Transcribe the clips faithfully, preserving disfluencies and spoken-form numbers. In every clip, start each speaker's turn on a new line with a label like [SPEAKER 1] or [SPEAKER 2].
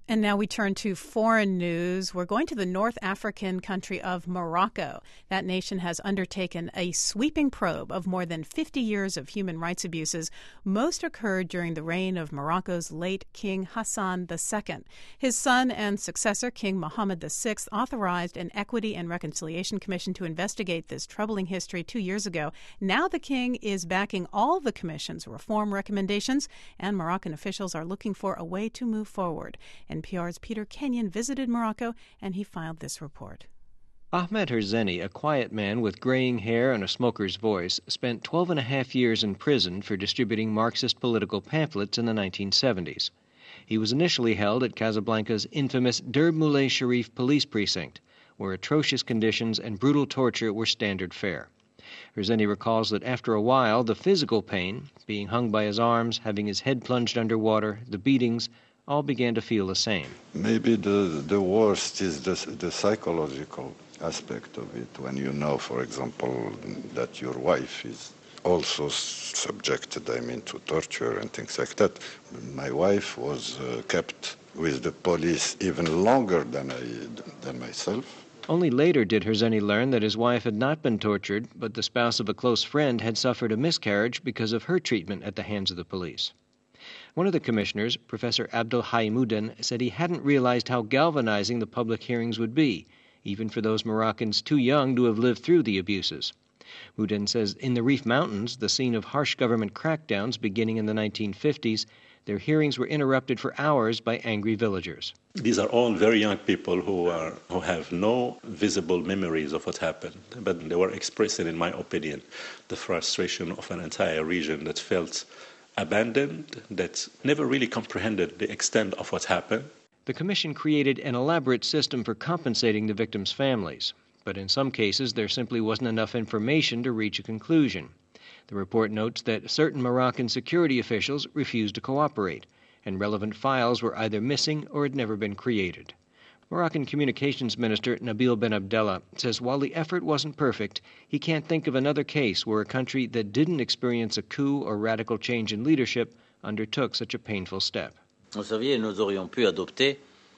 [SPEAKER 1] And now we turn to foreign news. We're going to the North African country of Morocco. That nation has undertaken a sweeping probe of more than fifty years of human rights abuses. Most occurred during the reign of Morocco's late King Hassan the Second. His son and successor, King Mohammed the Sixth, authorized an Equity and Reconciliation Commission to investigate this troubling history two years ago. Now the king is backing all the commission's reform recommendations, and Moroccan officials are looking for a way to move forward. N P R's Peter Kenyon visited Morocco, and he filed this report.
[SPEAKER 2] Ahmed Herzeni, a quiet man with graying hair and a smoker's voice, spent twelve and a half years in prison for distributing Marxist political pamphlets in the nineteen seventies. He was initially held at Casablanca's infamous Derb Moulay Sharif police precinct, where atrocious conditions and brutal torture were standard fare. Herzeni recalls that after a while, the physical pain, being hung by his arms, having his head plunged underwater, the beatings, all began to feel the same.
[SPEAKER 3] Maybe the, the worst is the, the psychological aspect of it, when you know, for example, that your wife is also subjected, I mean, to torture and things like that. My wife was uh, kept with the police even longer than, I, than myself.
[SPEAKER 2] Only later did Herzeni learn that his wife had not been tortured, but the spouse of a close friend had suffered a miscarriage because of her treatment at the hands of the police. One of the commissioners, Professor Abdel Hay Mouden, said he hadn't realized how galvanizing the public hearings would be, even for those Moroccans too young to have lived through the abuses. Mouden says in the Rif Mountains, the scene of harsh government crackdowns beginning in the nineteen fifties, their hearings were interrupted for hours by angry villagers.
[SPEAKER 4] These are all very young people who are who have no visible memories of what happened, but they were expressing, in my opinion, the frustration of an entire region that felt abandoned, that never really comprehended the extent of what happened.
[SPEAKER 2] The commission created an elaborate system for compensating the victims' families, but in some cases there simply wasn't enough information to reach a conclusion. The report notes that certain Moroccan security officials refused to cooperate, and relevant files were either missing or had never been created. Moroccan Communications Minister Nabil Ben Abdallah says while the effort wasn't perfect, he can't think of another case where a country that didn't experience a coup or radical change in leadership undertook such a painful step.
[SPEAKER 5] Vous saviez, nous aurions pu adopter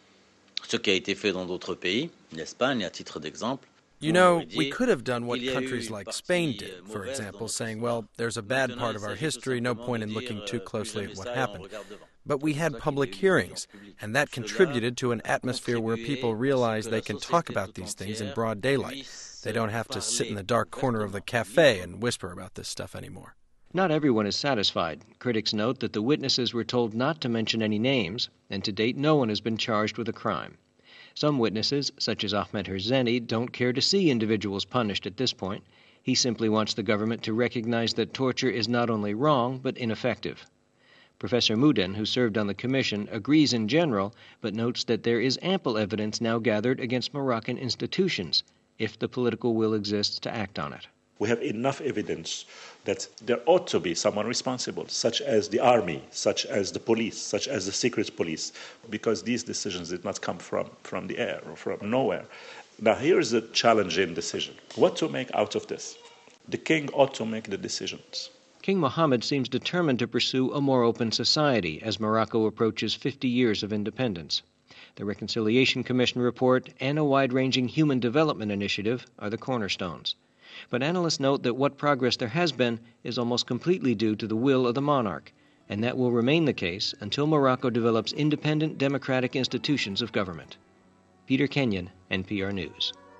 [SPEAKER 5] ce qui a été fait dans d'autres pays, l'Espagne à titre d'exemple.
[SPEAKER 6] You know, we could have done what countries like Spain did, for example, saying, well, there's a bad part of our history, no point in looking too closely at what happened. But we had public hearings, and that contributed to an atmosphere where people realize they can talk about these things in broad daylight. They don't have to sit in the dark corner of the cafe and whisper about this stuff anymore.
[SPEAKER 2] Not everyone is satisfied. Critics note that the witnesses were told not to mention any names, and to date no one has been charged with a crime. Some witnesses, such as Ahmed Herzeni, don't care to see individuals punished at this point. He simply wants the government to recognize that torture is not only wrong, but ineffective. Professor Mouden, who served on the commission, agrees in general, but notes that there is ample evidence now gathered against Moroccan institutions, if the political will exists to act on it.
[SPEAKER 4] We have enough evidence that there ought to be someone responsible, such as the army, such as the police, such as the secret police, because these decisions did not come from, from the air or from nowhere. Now, here is a challenging decision. What to make out of this? The king ought to make the decisions.
[SPEAKER 2] King Mohammed seems determined to pursue a more open society as Morocco approaches fifty years of independence. The Reconciliation Commission report and a wide-ranging human development initiative are the cornerstones. But analysts note that what progress there has been is almost completely due to the will of the monarch, and that will remain the case until Morocco develops independent democratic institutions of government. Peter Kenyon, N P R News.